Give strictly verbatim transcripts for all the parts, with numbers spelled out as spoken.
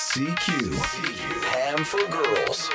シーキュー Ham for Girls。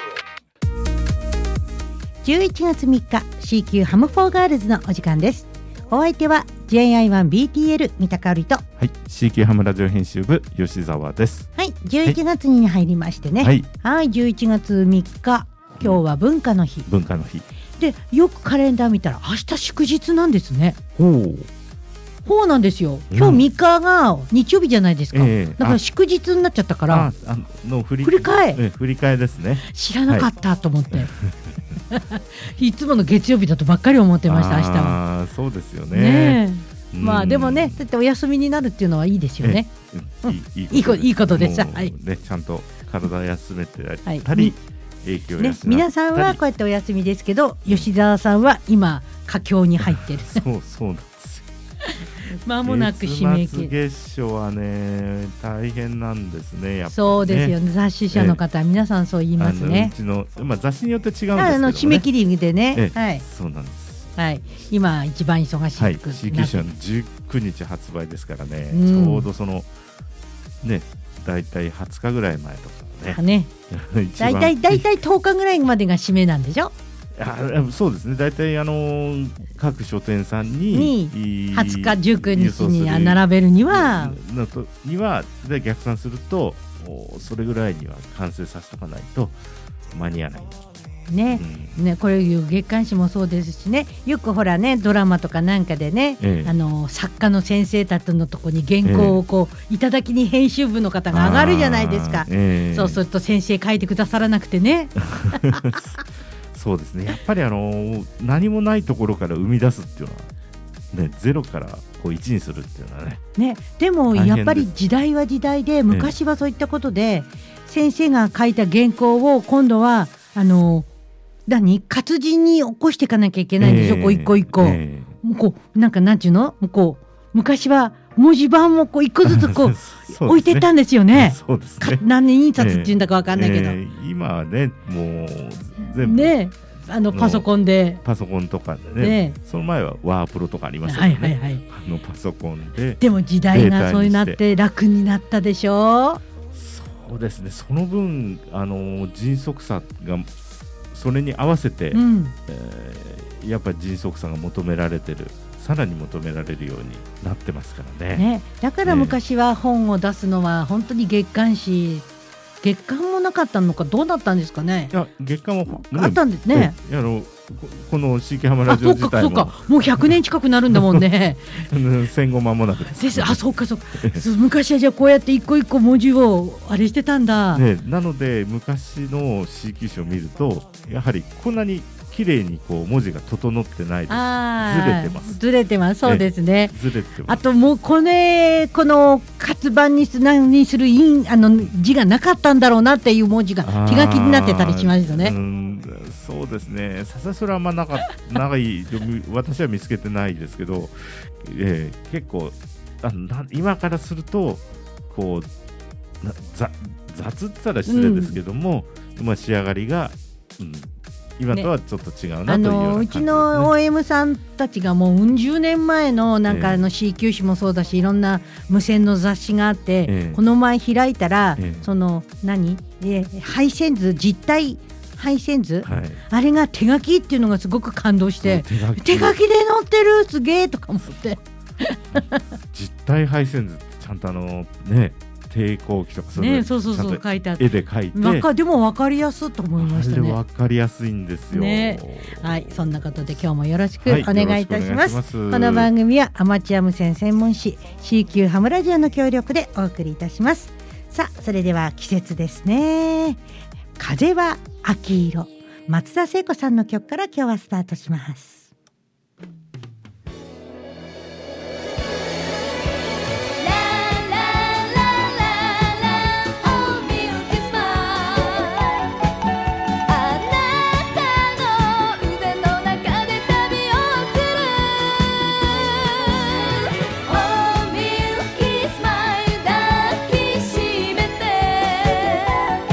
じゅういちがつみっか シーキュー ハムフォーガールズのお時間です。お相手は ジェイアイワンビーティーエル 三鷹織と、 はい、シーキュー ハムラジオ編集部吉澤です。 はい、じゅういちがつに入りましてね、 はい、 はい、じゅういちがつみっか、今日は文化の日、 文化の日で、よくカレンダー見たら明日祝日なんですね。 ほうほうなんですよ。今日みっかが日曜日じゃないですか、 えー、 だから祝日になっちゃったから、 ああの振り、 振り替え、 え振り替えですね。 知らなかったと思って、はい、いつもの月曜日だとばっかり思ってました。明日はあそうですよね。 ねえ、まあでもね、だってお休みになるっていうのはいいですよね。 うん、いい、いいことです。 いいことです。はい、 ね、ちゃんと体休めてたり、はい、影響ね、皆さんはこうやってお休みですけど、吉澤さんは今佳境に入ってる。 そうそうなんですよ。 間もなく締め切り。 月末月初はね大変なんですね。やっぱりね、そうですよね。雑誌社の方、皆さんそう言いますね。 うちの、まあ、雑誌によって違うんですけどね。 あの締め切りでね、 はい、そうなんです。 はい、今一番忙しい、はい、 シーキュー 社のじゅうくにち発売ですからね、 うん、 ちょうどそのねだいたいはつかぐらい前とかね、 だいたいだいたいとおかぐらいまでが締めなんでしょ。 あそうですね。だいたいあの各書店さんにはつかじゅうくにちに並べるにはのとにはで逆算するとそれぐらいには完成させとかないと間に合わないね、うん、ね、これいう月刊誌もそうですしね、よくほらねドラマとかなんかでね、ええ、あの作家の先生たちのとこに原稿をこう、ええ、いただきに編集部の方が上がるじゃないですか、ええ、そうすると先生書いてくださらなくてねそうですね。やっぱりあの何もないところから生み出すっていうのは、ね、ゼロからこういちにするっていうのはね。 ね、でもやっぱり時代は時代で、昔はそういったことで、ええ、先生が書いた原稿を今度はあの何活字に起こしていかなきゃいけないんでしょ、えー、こう一個一個、えー、こうなんかなんていうの、こう昔は文字盤もこう一個ずつこうう、ね、置いてたんですよね。 そうですね。 何年印刷っていうんだかわかんないけど、えーえー、今はねもう全部ね、あのパソコンでパソコンとかでね、ね、その前はワープロとかありましたよね、はいはいはい、あのパソコンで。 でも時代がそうになって楽になったでしょ。 そうですね。その分あの迅速さがそれに合わせて、うん、えー、やっぱり迅速さが求められてる、さらに求められるようになってますからね。 ね、だから昔は本を出すのは本当に月刊誌、月刊もなかったのかどうだったんですかね。 いや月刊も、ね、 あったんですね。 あのこの シーキュー ハムラジオ自体もそうかそうか、もうひゃくねん近くなるんだもんね戦後間もなくです、 ね、あ、そうかそうか昔はじゃあこうやって一個一個文字をあれしてたんだ、 ね、なので昔の シーキュー 誌を見るとやはりこんなに綺麗にこう文字が整ってないです。ずれてます。 ずれてます。そうですね。 ずれてます。 あともうこれこの活版にす何にする印あの字がなかったんだろうなっていう文字が手書きになってたりしますよね。 うん、そうですね。さすがそれはあんまなか長い私は見つけてないですけど、えー、結構あな今からするとこうなざ雑って言ったら失礼ですけども、うん、まあ仕上がりが、うん、今とはちょっと違うなというような感じですね。あのうちの オーエム さんたちがもううん十年前のなんかあの シーキュー 誌もそうだし、いろんな無線の雑誌があって、えー、この前開いたら、えー、その何、えー、配線図実体配線図、はい、あれが手書きっていうのがすごく感動して、手書き、手書きで載ってるすげえとか思って実体配線図ってちゃんとあのね抵抗器とかそういうの、 ね、そうそうそう書いてあって絵で描いて、 でも分かりやすいと思いましたね。 あれ分かりやすいんですよ、 ね、はい、そんなことで今日もよろしくお願いいたします、はい、この番組はアマチュア無線専門誌 シーキュー ハムラジオの協力でお送りいたします。さあそれでは季節ですね。風は秋色、松田聖子さんの曲から今日はスタートします。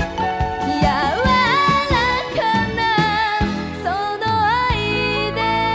その愛で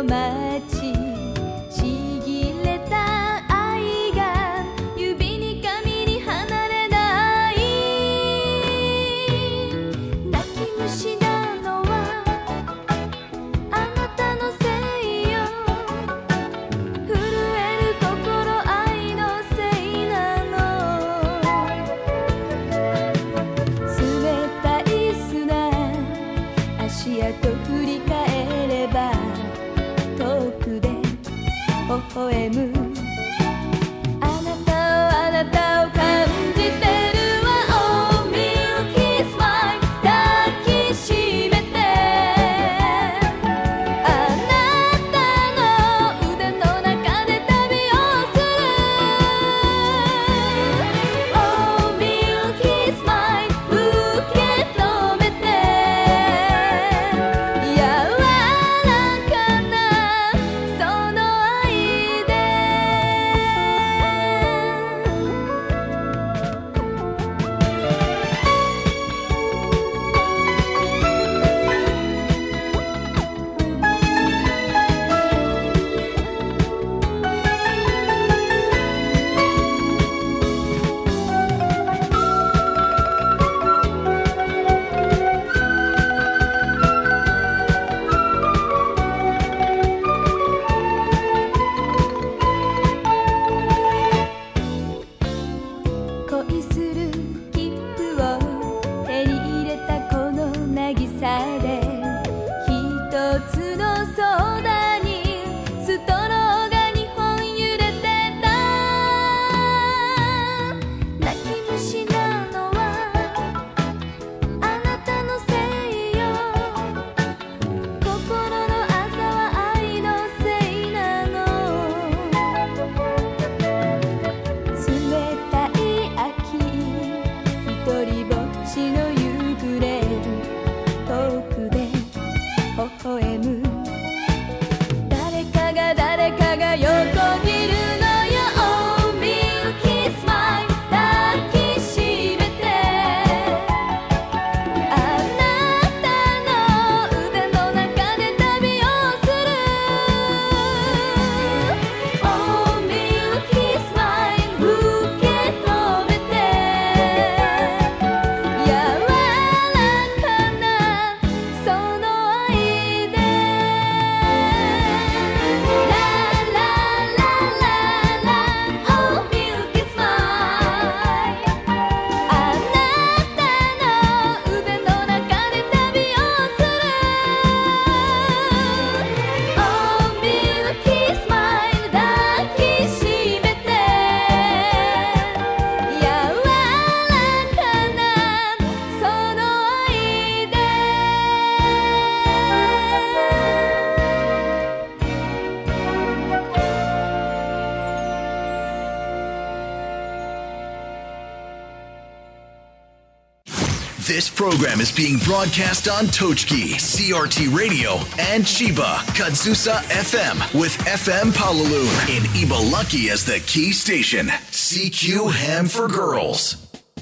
This program is being broadcast on Tochigi, C R T Radio, and Chiba, Kazusa エフエム with エフエム Palaloon in Ibaraki as the key station. シーキュー Ham for Girls.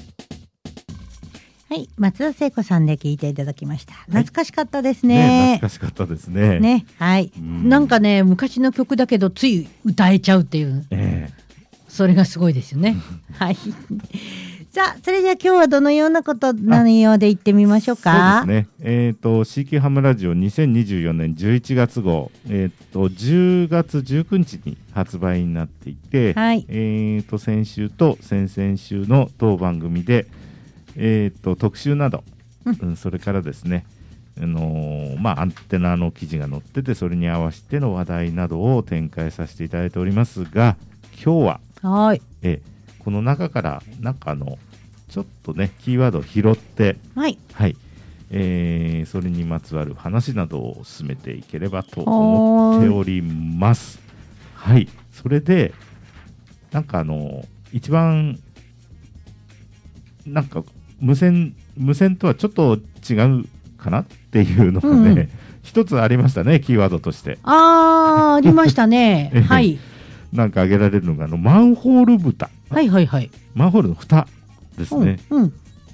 はい、松田聖子さんで聞いていただきました。懐かしかったですね。 ね、懐かしかったですね。 ね、はい。なんかね、昔の曲だけどつい歌えちゃうっていう。えー、それがすごいですよね。はい。さあ、それでは今日はどのようなこと内容で言ってみましょうか。 そうですね。えっ、ー、と シーキュー ハムラジオにせんにじゅうよねんじゅういちがつ号、えっ、ー、とじゅうがつじゅうくにちに発売になっていて、はい、えっ、ー、と先週と先々週の当番組で、えっ、と特集など、うん、それからですね、あのー、まあアンテナの記事が載ってて、それに合わせての話題などを展開させていただいておりますが、今日は、はい、えこの中からなんかあのちょっとねキーワードを拾って、はいはい、えー、それにまつわる話などを進めていければと思っております。はい、それでなんかあの一番なんか無線無線とはちょっと違うかなっていうのがね、うん、一つありましたね、キーワードとして。 あーありましたね。はい。 なんか挙げられるのがあのマンホール蓋。 はいはいはい。 マンホールの蓋ですね。うんうん、こ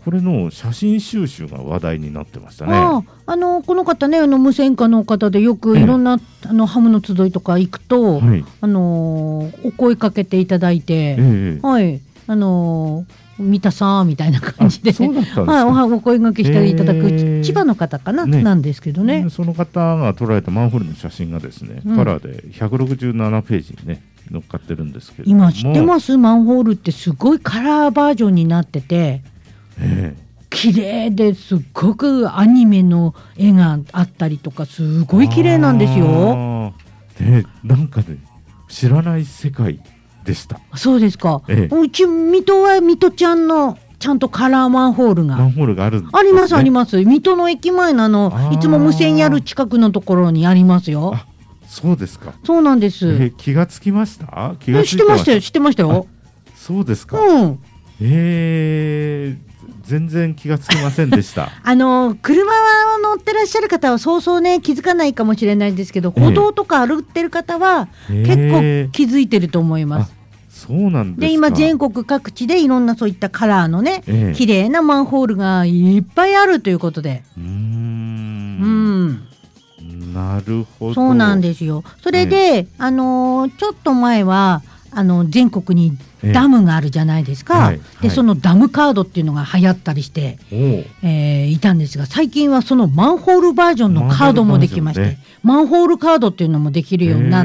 これの写真収集が話題になってましたね。 ああのこの方ね、あの無線化の方でよくいろんな、ええ、あのハムの集いとか行くと、はい、あのお声かけていただいて、ええ、はいあの三田さんみたいな感じで、 そうだったんですか。 はい、お, お声掛けしていただく、えー、千葉の方かな、ね、なんですけどね。 その方が撮られたマンホールの写真がですね、うん、カラーでひゃくろくじゅうななページにね載っかってるんですけども、 今知ってます？マンホールってすごいカラーバージョンになってて、えー綺麗ですっごくアニメの絵があったりとかすごい綺麗なんですよ。 でなんかね知らない世界でした。 そうですか、ええ、うち水戸は水戸ちゃんのちゃんとカラーマンホールがマンホールがあるんです、ね、 ありますあります。水戸の駅前のあのいつも無線やる近くのところにありますよ。 あ、そうですか。 そうなんです。 え気がつきました？気がついてました？知ってましたよ知ってましたよ。 そうですか。 うん。 えー全然気がつきませんでしたあの車は乗ってらっしゃる方はそうそうね気づかないかもしれないんですけど、えー、歩道とか歩ってる方は結構気づいてると思います、 えー、そうなんですか。 で今全国各地でいろんなそういったカラーのね、えー、綺麗なマンホールがいっぱいあるということで、うーんうんなるほど。 そうなんですよ。それで、えーあのー、ちょっと前はあの全国にダムがあるじゃないですか、えーはい、でそのダムカードっていうのが流行ったりして、えー、いたんですが、最近はそのマンホールバージョンのカードもできまして、マンホールカードっていうのもできるようになって、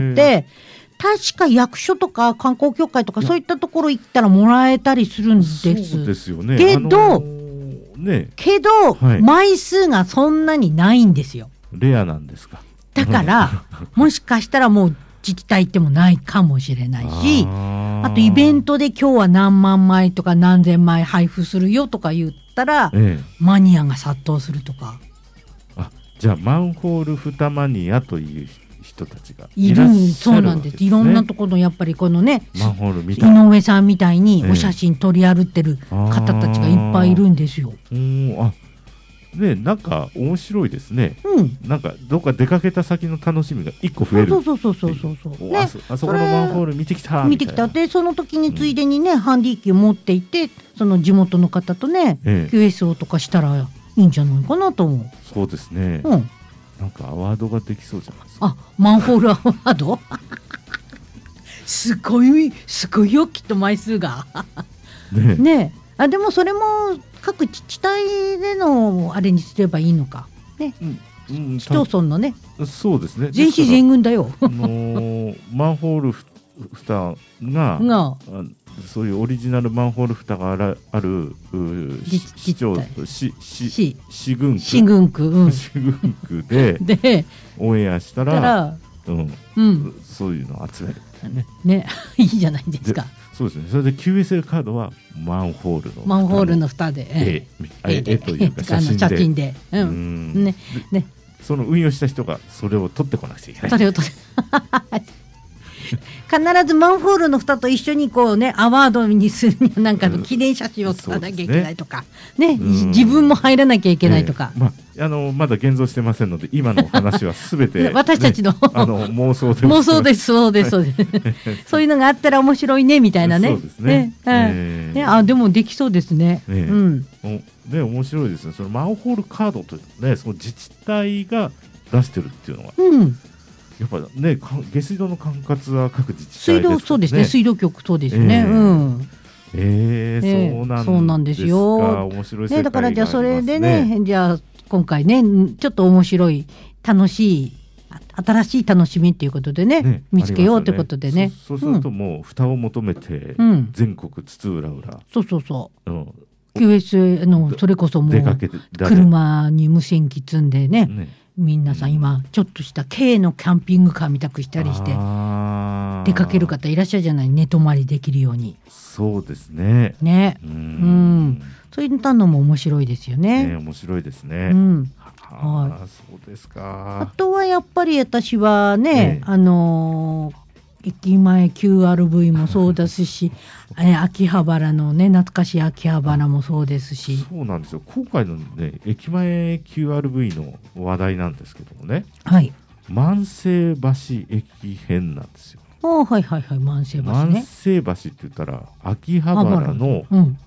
確か役所とか観光協会とかそういったところ行ったらもらえたりするんです。 そうですよね。 けど、あのーね、 けど、はい、枚数がそんなにないんですよ。 レアなんですか。 だからもしかしたらもう自治体行ってもないかもしれないし、あ, あとイベントで今日は何万枚とか何千枚配布するよとか言ったら、ええ、マニアが殺到するとか。 あ、じゃあマンホールふたマニアという人たちがいらっしゃるわけですね。 そうなんです。いろんなところのやっぱりこのね、 マンホールみたい井上さんみたいにお写真撮り歩ってる方たちがいっぱいいるんですよ。 ええ、あね、なんか面白いですね、 うん、 なんかどっか出かけた先の楽しみがいっこ増える。 そうそうそうそうそうそう、ね、 あ, そあそこのマンホール見てきた見てきたで、その時についでにね、うん、ハンディ機を持っていってその地元の方とね、ええ、キューエスオー とかしたらいいんじゃないかなと思う。 そうですね、 うん、 なんかアワードができそうじゃないですか。 あ、マンホールアワードすごいすごいよきっと枚数がねえ、ねえ、あでもそれも各自治体でのあれにすればいいのかね、うんうん、市町村のね。 そうですね、 全市全軍だよあのー、マンホールふ蓋ががそういうオリジナルマンホール蓋がある、ある市町市市市軍区市軍区、うん、 市軍区ででオンエアしたら、うんうん、そういうのを集めるね。 ねいいじゃないですか。 そうですね。それで キューエスエル カードはマンホールのマンホールの蓋で絵、絵というか写真で、 写真で、うんうんねね、 その運用した人がそれを取ってこなくちゃいけない。 それを取って必ずマンホールの蓋と一緒にこうねアワードにするにはなんかの記念写真を撮らなきゃいけないとか、ね、ね、自分も入らなきゃいけないとか、 えーまあ、あのまだ現像してませんので今のお話はすべて、ね、 私たちの、 あの妄想で妄想です。そうですそうですそういうのがあったら面白いねみたいなね。 そうですね、 ね、えーね、あでもできそうですね。 ね、うん、ね、面白いですね。そのマンホールカードというね、その自治体が出してるっていうのは、うん、やっぱね、下水道の管轄は各自治体ですからね。 水道、そうですね、水道局そうですね、えーうんえーえー、そうなんですか。そうなんですよ。面白い世界がありますね。 だからじゃあそれでね、じゃあ今回ねちょっと面白い楽しい新しい楽しみっていうことで ね, ね見つけようということでね。 そ, そうするともう蓋を求めて全国津々浦々、うん、 そうそうそう、うん、キューエスエー のそれこそもう車に無線機積んで ね, ねみんなさん今ちょっとした軽のキャンピングカーみたくしたりして出かける方いらっしゃるじゃない、寝泊まりできるように。 そうですね。 ね、うん、うん、そういったのも面白いですよね。 ね、面白いですね。 うん、 はい、そうですか。 あとはやっぱり私はね、ね、あのー、駅前 キューアールブイ もそうですしえ秋葉原のね懐かしい秋葉原もそうですし。 そうなんですよ。今回のね駅前 キューアールブイ の話題なんですけどもね、 はい、 万世橋駅編なんですよ。 あ、はいはいはい、万世橋ね。 万世橋って言ったら秋葉原の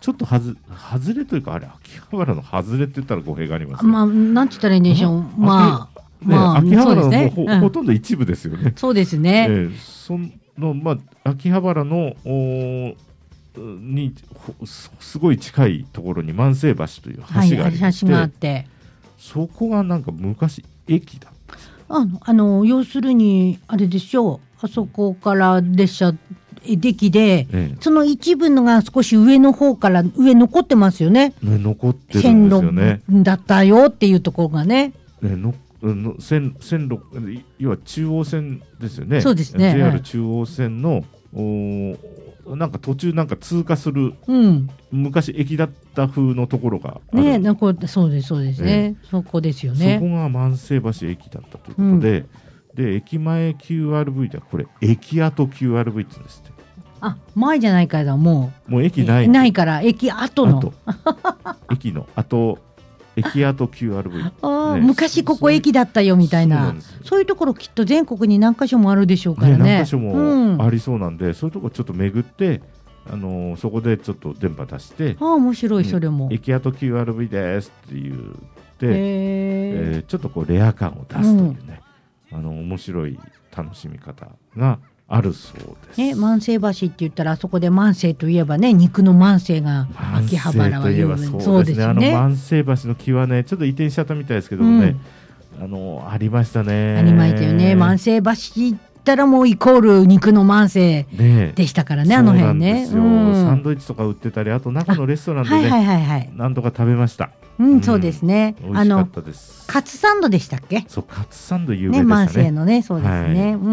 ちょっとはず外れというか、あれ秋葉原の外れって言ったら語弊がありますね。 まあなんて言ったらいいんでしょう。まあ、 ね、 まあ、 秋葉原の、ね、ほ, うん、 ほとんど一部ですよね。 そうですね。 えー、そのまあ秋葉原のおにすごい近いところに万世橋という橋がありまして、はい、橋があって、そこがなんか昔駅だった。 あのあの要するにあれでしょう。あそこから列車デキで、ええ、その一部のが少し上の方から上残ってますよね。 ね、残ってるんですよね。 線路だったよっていうところがね。 ねのの 線, 線路要は中央線ですよね。 そうですね。 ジェイアール 中央線の、おなんか途中なんか通過する、 うん、 昔駅だった風のところがある。 ね、なんかそうですそうですね。えそこですよね。 そこが万世橋駅だったということで、うん、で駅前 キューアールブイ ではこれ駅跡 キューアールブイ って言うんですって。 あ、前じゃないからもうもう駅ないないから駅跡の後駅の後駅跡 キューアールブイ、ね、 あ昔ここ駅だったよみたいな、 そう, なそういうところきっと全国に何か所もあるでしょうからね。 ね、何か所もありそうなんで、うん、そういうところちょっと巡って、あのー、そこでちょっと電波出して、 あ面白いそれも、 うん、駅跡 キューアールブイ ですって言って、えー、ちょっとこうレア感を出すというね、うん、あの面白い楽しみ方があるそうです。 ね、万世橋って言ったらあそこで万世といえばね、肉の万世が秋葉原は有名。 そうですね。あの万世橋の木はね、ちょっと移転しちゃったみたいですけどもね、うん、あのありましたね。 ありましたよね。万世橋行ったらもうイコール肉の万世でしたからね、ねあの辺ね。 そうなんですよ、うん。サンドイッチとか売ってたり、あと中のレストランでね、はいはいはいはい、なんとか食べました。 うん、そうですね。 美味しかったです。 カツサンドでしたっけ？ そう、カツサンド有名でしたね。 万世のね、そうですね。はい、うん。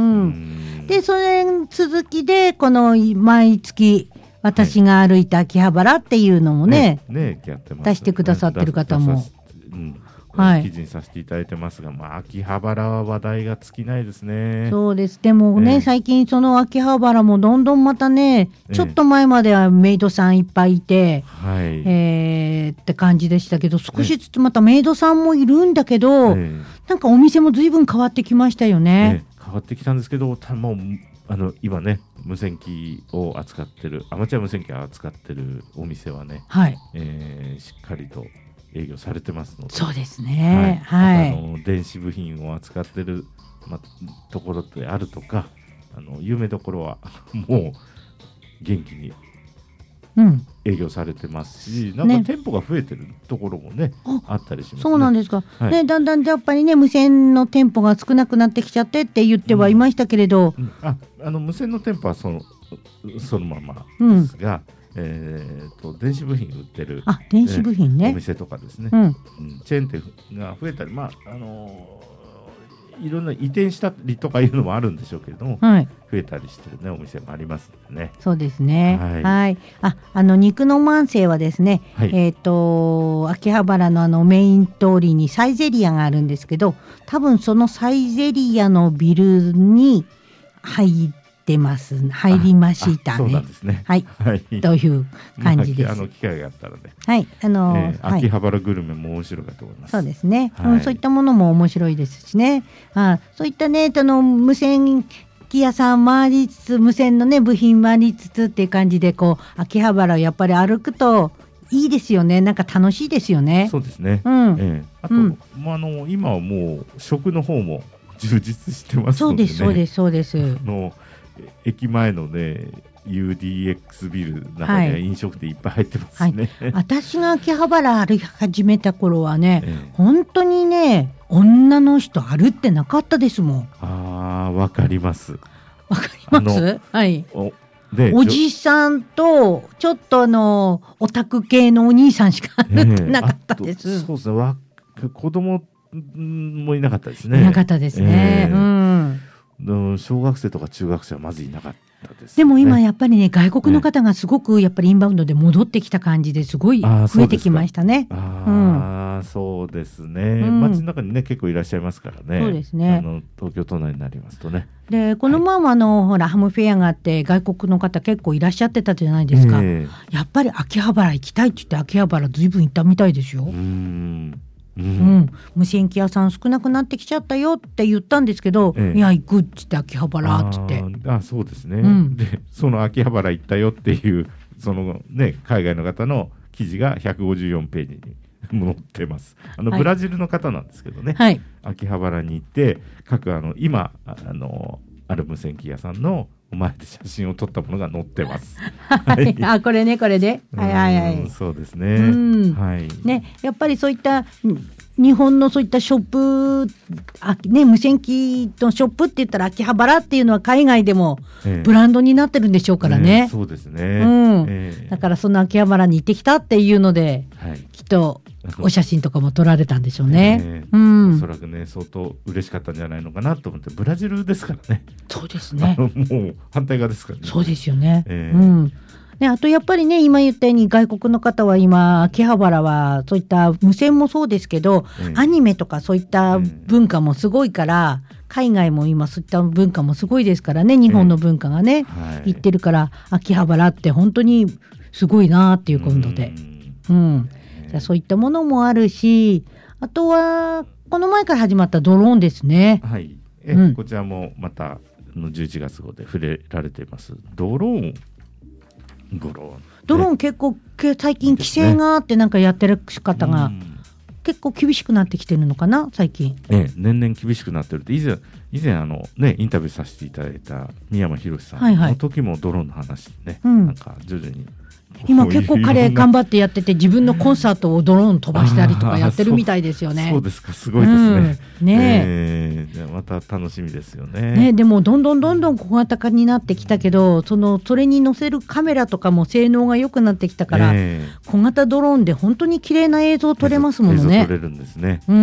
で、それ続きでこの毎月私が歩いた秋葉原っていうのもね、 はい、ね, ねやってます出してくださってる方も、 うん、はい、記事にさせていただいてますが、まあ、秋葉原は話題が尽きないですね。 そうです。でもね、えー、最近その秋葉原もどんどんまたね、えー、ちょっと前まではメイドさんいっぱいいて、はい、えー、って感じでしたけど、少しずつまたメイドさんもいるんだけど、えー、なんかお店も随分変わってきましたよね。 えー、変わってきたんですけど、たもうあの今ね、無線機を扱ってるアマチュア無線機を扱ってるお店はね、はい、えー、しっかりと営業されてますので。 そうですね、はいはい、 あの電子部品を扱ってる、ま、ところであるとか、あの有名どころはもう元気に営業されてますし、うん、なんか店舗が増えてるところもね、ねあったりしますね。 そうなんですか、はい、ね、だんだんやっぱりね無線の店舗が少なくなってきちゃってって言ってはいましたけれど、 うんうん、ああの無線の店舗はその、そのままですが、うん、えー、と電子部品売ってる、 あ、電子部品ね、 えー、お店とかですね、うんうん、チェーン店が増えたり、まああのーいろんな移転したりとかいうのもあるんでしょうけれども、はい、増えたりしてる、ね、お店もありますのでね。 そうですね、はいはい、ああの肉の万世はですね、はい、えー、と秋葉原のあのメイン通りにサイゼリアがあるんですけど、多分そのサイゼリアのビルに入ってます入りましたね。 そうなんですね、 はい、はい、という感じです。 まあ、あの機会があったらね、 はい、あのーえー、秋葉原グルメも面白いかと思います。 そうですね、はい、うん、そういったものも面白いですしね、あそういったね、あの無線機屋さん回りつつ、無線のね部品回りつつっていう感じで、こう秋葉原をやっぱり歩くといいですよね。なんか楽しいですよね。 そうですね、うん、えー、あと、うん、まあ、あの今はもう食の方も充実してますので、ね、 そうですそうですそうです。 あの駅前のね ユーディーエックス ビルの中には飲食店いっぱい入ってますね、 はいはい、私が秋葉原歩き始めた頃はね、ええ、本当にね女の人歩ってなかったですもん。 あー、わかりますわかります、はい、 お, でおじさんとちょっとあのオタク系のお兄さんしか歩ってなかったです、えー、 そうですね、わ子供もいなかったですね。 いなかったですね、えー、うん小学生とか中学生はまずいなかったです、ね、 でも今やっぱりね、外国の方がすごくやっぱりインバウンドで戻ってきた感じですごい増えてきましたね。 ああ、そうですね、うん、街の中にね結構いらっしゃいますからね。 そうですね、 あの東京都内になりますとね。 でこの前もあの、はい、ほらハムフェアがあって外国の方結構いらっしゃってたじゃないですか、えー、やっぱり秋葉原行きたいって言って秋葉原ずいぶん行ったみたいですよ。うーんうんうん、無線機屋さん少なくなってきちゃったよって言ったんですけど、ええ、いや行くっつって秋葉原っつって、 ああそうですね、うん、でその秋葉原行ったよっていうそのね海外の方の記事がひゃくごじゅうよんページに載ってます。あの、はい、ブラジルの方なんですけどね、はい、秋葉原に行って各あの今あのある無線機屋さんの前で写真を撮ったものが載ってます。 はい、あ、これねこれで、はいはいはい、 そうですね。うん、 はい。ね、やっぱりそういった日本のそういったショップ、あ、ね、無線機のショップって言ったら秋葉原っていうのは海外でもブランドになってるんでしょうからね。 えーえー、そうですね。 うん。えー、だからその秋葉原に行ってきたっていうので、はい、きっとお写真とかも撮られたんでしょうね。えー、うん。 おそらくね相当嬉しかったんじゃないのかなと思って、ブラジルですからね。 そうですね。 もう反対側ですからね。 そうですよね。えー、うん。ね、あとやっぱりね今言ったように外国の方は今秋葉原はそういった無線もそうですけど、うん、アニメとかそういった文化もすごいから、うん、海外も今そういった文化もすごいですからね、日本の文化がね、うん、はい、言ってるから秋葉原って本当にすごいなっていうことで、うん、うん、じゃそういったものもあるし、あとはこの前から始まったドローンですね。 はい、え、うん、こちらもまたのじゅういちがつ号で触れられていますドローン。ドローン、 ドローン結構最近規制があってなんかやってる方が結構厳しくなってきてるのかな最近。 ええ、年々厳しくなってるって、以前以前あのねインタビューさせていただいた宮山博さんの時もドローンの話ね、はいはい、なんか徐々に今結構彼頑張ってやってて自分のコンサートをドローン飛ばしたりとかやってるみたいですよね。 そう、そうですか、すごいですね。うん、ねえ、えー、じゃあまた楽しみですよね。 ね、でもどんどんどんどん小型化になってきたけど、そのそれに載せるカメラとかも性能が良くなってきたから、えー、小型ドローンで本当に綺麗な映像撮れますものね。 映像撮れるんですね。うん、うん、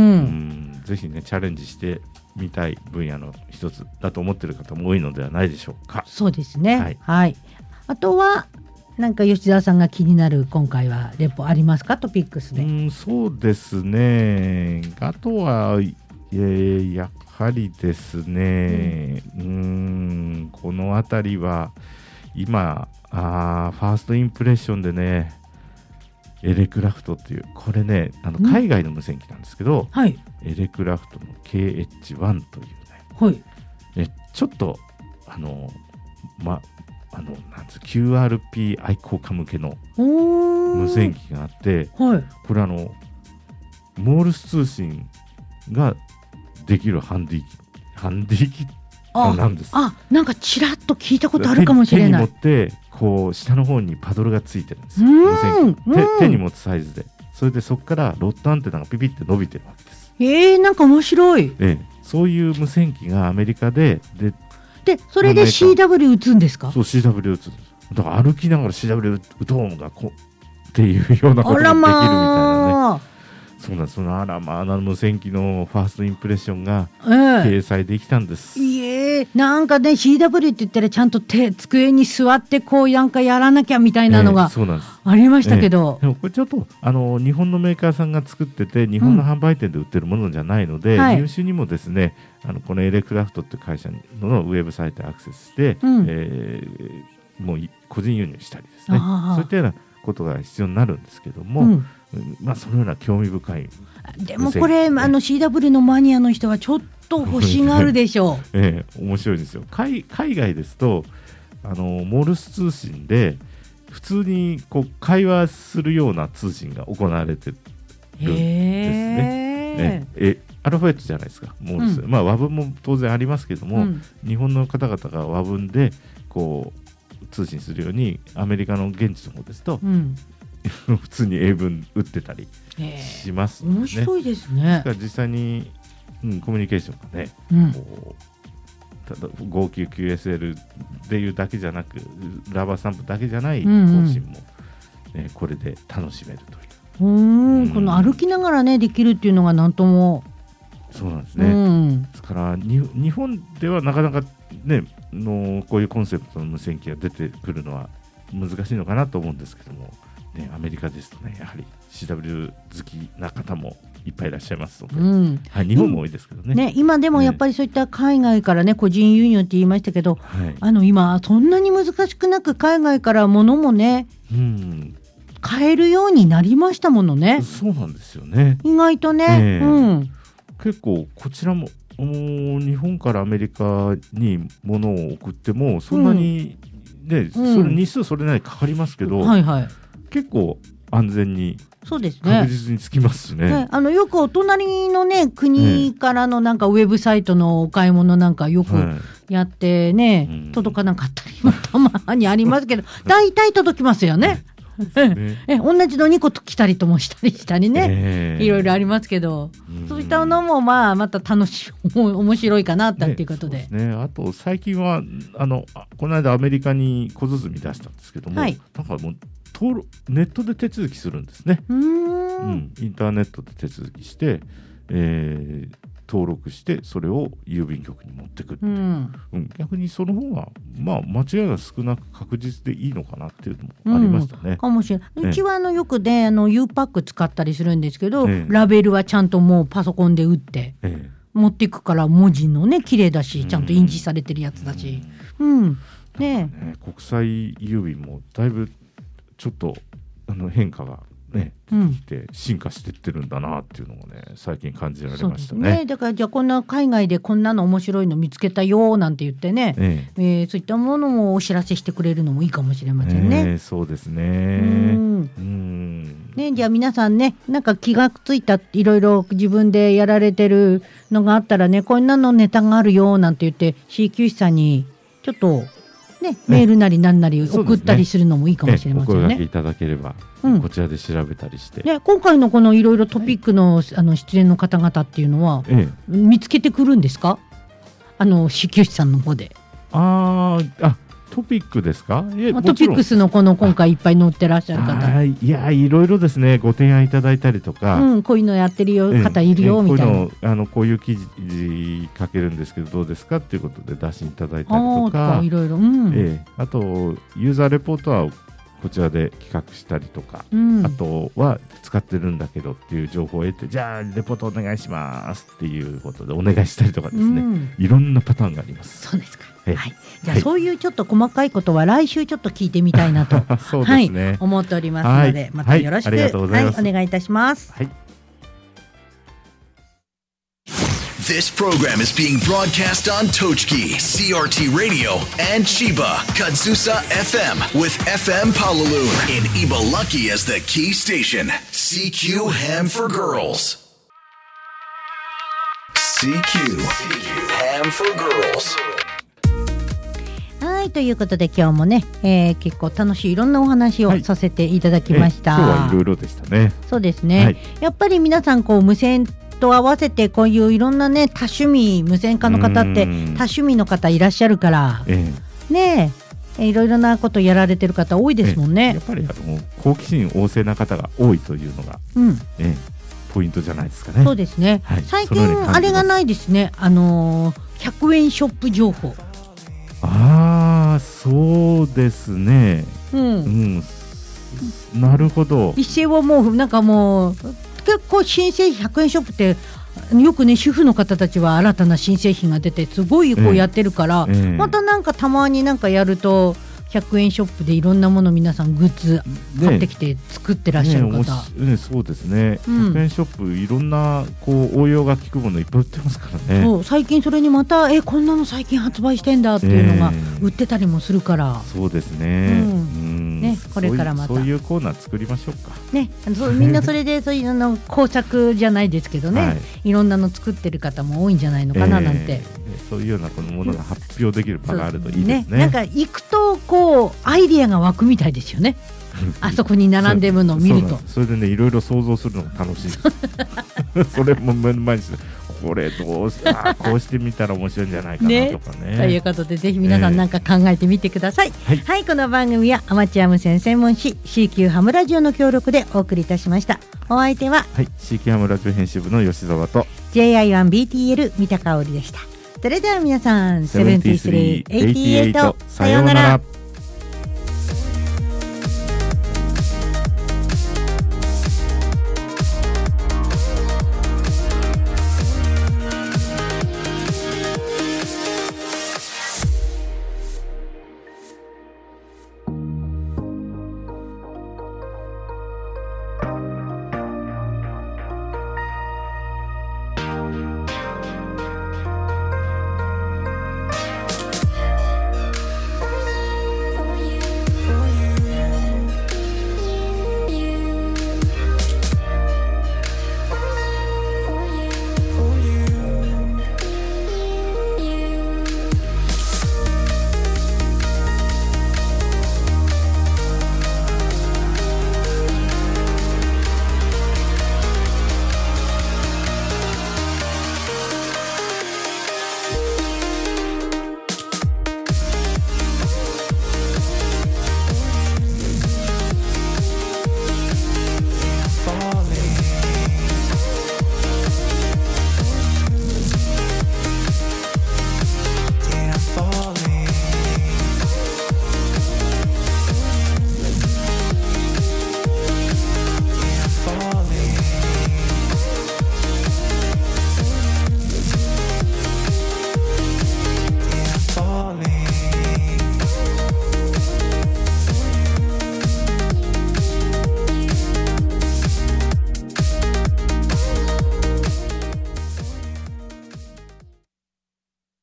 ぜひねチャレンジしてみたい分野の一つだと思っている方も多いのではないでしょうか。 そうですね。はい。はい、あとはなんか吉澤さんが気になる今回はレポありますか、トピックスで。うん、 そうですね。あとは、えー、やはりですね、うん、うーんこのあたりは今あファーストインプレッションでねエレクラフトっていうこれねあの海外の無線機なんですけど、はい、エレクラフトの ケーエイチワン というね、はい、えちょっとあのまあのなんつ キューアールピー 愛好家向けの無線機があって、はい、これあのモールス通信ができるハンディハンディ機なんです。 あ、なんかちらっと聞いたことあるかもしれない。 手に持ってこう下の方にパドルがついてるんですよ。無線機手、手に持つサイズで、それでそこからロッドアンテナがピピって伸びてるわけです。 えー、なんか面白い。 ええ、そういう無線機がアメリカでででそれで シーダブリュー 打つんですか。 そう シーダブリュー 打つんです。だから歩きながら シーダブリュー 打とうがこっていうようなことができるみたいなね。そうなんです。そのあらまあな無線機のファーストインプレッションが掲載できたんです。 えー、いえなんかね シーダブリュー って言ったらちゃんと手机に座ってこうなんかやらなきゃみたいなのがありましたけど、 えー、でもこれちょっとあの日本のメーカーさんが作ってて日本の販売店で売ってるものじゃないので、うんはい、入手にもですねあのこのエレクラフトっていう会社のウェブサイトにアクセスして、うんえー、もう個人輸入したりですねそういったようなことが必要になるんですけども、うんまあ、そのような興味深いでもこれ、ね、あの シーダブリュー のマニアの人はちょっと欲しがるでしょう、 ええ、面白いですよ。 海, 海外ですとあのモールス通信で普通にこう会話するような通信が行われてるんですね。ええアルファベットじゃないですかモールス、うんまあ、和文も当然ありますけども、うん、日本の方々が和文でこう通信するようにアメリカの現地の方ですと、うん普通に英文打ってたりしますので、ね、 面白いですね。 ですから実際に、うん、コミュニケーションがね、うん、こうただごきゅうきゅうエスエル でいうだけじゃなくラバースタンプだけじゃない更新も、うんうんね、これで楽しめるという。 うん、うん、この歩きながらねできるっていうのがなんともそうなんですね、うん、ですからに日本ではなかなかねのこういうコンセプトの無線機が出てくるのは難しいのかなと思うんですけどもね、アメリカですとねやはり シーダブリュー 好きな方もいっぱいいらっしゃいますので、うんはい、日本も多いですけど ね, ね今でもやっぱりそういった海外からね個人輸入って言いましたけど、はい、あの今そんなに難しくなく海外から物もね、うん、買えるようになりましたものね。 そうなんですよね意外とね、ねうん、 結構こちらも日本からアメリカに物を送ってもそんなにで、うん、それ日数それなりにかかりますけど、 はいはい、 結構安全にそうですね、 確実につきますしね。 ね、あのよくお隣のね国からのなんかウェブサイトのお買い物なんかよくやってね、はい、届かなかったりもたまにありますけど大体届きますよね。ねえ同じのにこ来たりともしたりしたりね、えー、いろいろありますけど、そういったのもまあまた楽しい面白いかなっていうことで、 ね、そうですね。あと最近はあのこの間アメリカに小包出したんですけども、はい、なんかもう登録ネットで手続きするんですね。うーん、うん、インターネットで手続きして、えー、登録してそれを郵便局に持ってくる、うんうん、逆にその方が、まあ、間違いが少なく確実でいいのかなっていうのもありましたね、うん、 かもしれない。うちはあのよくねあの U パック使ったりするんですけど、ええ、ラベルはちゃんともうパソコンで打って、ええ、持っていくから文字のね綺麗だしちゃんと印字されてるやつだし、うんうんねね、国際郵便もだいぶちょっとあの変化がね、うん、で進化していってるんだなっていうのをね最近感じられました ね, ねだからじゃあこんな海外でこんなの面白いの見つけたよなんて言ってね、えええー、そういったものもお知らせしてくれるのもいいかもしれませんね、えー、 そうですね。うんうんね、じゃあ皆さんねなんか気がついたいろいろ自分でやられてるのがあったらねこんなのネタがあるよなんて言って C 級士さんにちょっとね、メールなり何なり送ったりするのもいいかもしれませんね。 お声掛けいただければ、うん、こちらで調べたりして、 ね、今回のこのいろいろトピック の,、はい、あの出演の方々っていうのは、ええ、見つけてくるんですかあのC級士さんの方で。 ああトピックですか。 いやトピックスのこの今回いっぱい載ってらっしゃる方、 いやいろいろですねご提案いただいたりとか、 うん、こういうのやってるよ方いるよみたいな、 こういうのあのこういう記事書けるんですけどどうですかっていうことで出していただいたりとか、 いろいろ、うん、 ええ、あとユーザーレポートはこちらで企画したりとか、うん、あとは使ってるんだけどっていう情報を得てじゃあレポートお願いしますっていうことでお願いしたりとかですね、うん、いろんなパターンがあります。 そうですか、はい、じゃあそういうちょっと細かいことは来週ちょっと聞いてみたいなとそうですね、はい、 思っておりますので、はい、またよろしく、 はい、ありがとうございます、 はい、お願いいたします、 はい。 This program is being broadcast on Tochki, C R T Radio, and Chiba, Kadzusa F M with F M Palaloon in Ibalaki as the key station. C Q Ham for Girls. C Q Ham for Girls. はい、ということで今日もね、えー、結構楽しいいろんなお話をさせていただきました、 はい、えー、今日はいろいろでしたね。 そうですね、はい、やっぱり皆さんこう無線と合わせてこういういろんなね多趣味無線化の方って多趣味の方いらっしゃるから、えー、ねえいろいろなことやられてる方多いですもんね。 やっぱりあの好奇心旺盛な方が多いというのが、うんえー、ポイントじゃないですかね。 そうですね、はい、最近あれがないですね、あのー、ひゃくえんショップ情報。 ああそうですね、うん、うん、なるほど。 一斉はもうなんかもう結構新製品ひゃくえんショップってよくね主婦の方たちは新たな新製品が出てすごいこうやってるから、えーえー、またなんかたまになんかやるとひゃくえんショップでいろんなもの皆さんグッズ買ってきて作ってらっしゃる方、ねねね、そうですね、うん、ひゃくえんショップいろんなこう応用が効くものいっぱい売ってますからね。 そう最近それにまたえこんなの最近発売してんだっていうのが売ってたりもするから、 えー、そうですね、うんうんね、これからまたそういう、そういうコーナー作りましょうか、 ね、そうみんなそれでそういうの工作じゃないですけどね、はい、いろんなの作ってる方も多いんじゃないのかななんて、えー、そういうようなこのものが発表できる場があるといいですね。 ねなんか行くとこうアイディアが湧くみたいですよねあそこに並んでるのを見るとそ, それでねいろいろ想像するのが楽しいそれも目の前にしてこれどうしあこうしてみたら面白いんじゃないかなとか ね, ねということでぜひ皆さんなんか考えてみてください、えーはい、はいこの番組はアマチュア無線専門誌 シーキュー ハムラジオの協力でお送りいたしました。お相手は、 はい、シーキュー ハムラジオ編集部の吉澤とジェイアイワンビーティーエル 三田香織でした。それでは皆さんななじゅうさん、はちじゅうはちさようなら。